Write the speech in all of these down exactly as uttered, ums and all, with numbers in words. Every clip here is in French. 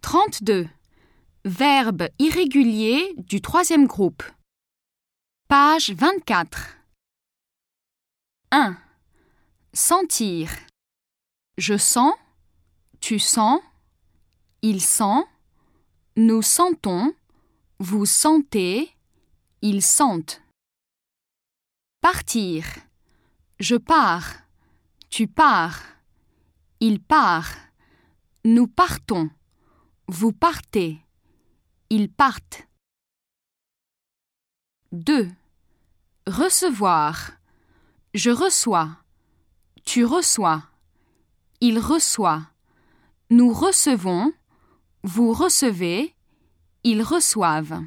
trente-deux. Verbe irrégulier du troisième groupe. Page vingt-quatre. un. Sentir. Je sens, tu sens, il sent, nous sentons, vous sentez, ils sentent. Partir. Je pars, tu pars, il part, nous partons, vous partez, ils partent. deux. Recevoir. Je reçois, tu reçois, il reçoit, nous recevons, vous recevez, ils reçoivent.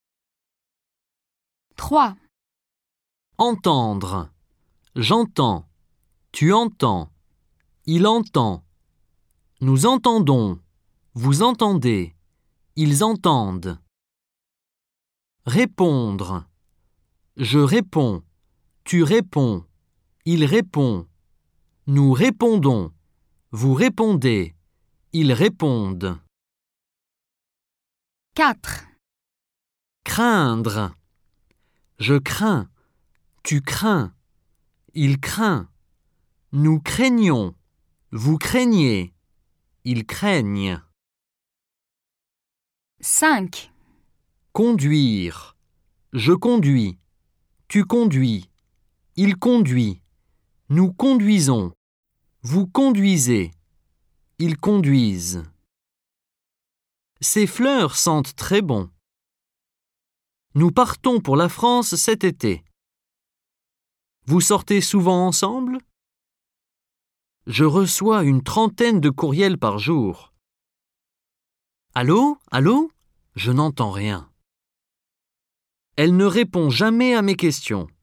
trois. Entendre. J'entends, tu entends, il entend, nous entendons, vous entendez, ils entendent. Répondre. Je réponds, tu réponds, il répond, nous répondons, vous répondez, ils répondent. quatre. Craindre. Je crains, tu crains, il craint, nous craignons, vous craignez, ils craignent. cinq. Conduire. Je conduis, tu conduis, il conduit, nous conduisons, vous conduisez, ils conduisent. Ces fleurs sentent très bon. Nous partons pour la France cet été. Vous sortez souvent ensemble ? Je reçois une trentaine de courriels par jour. Allô ? Allô ? Je n'entends rien. Elle ne répond jamais à mes questions.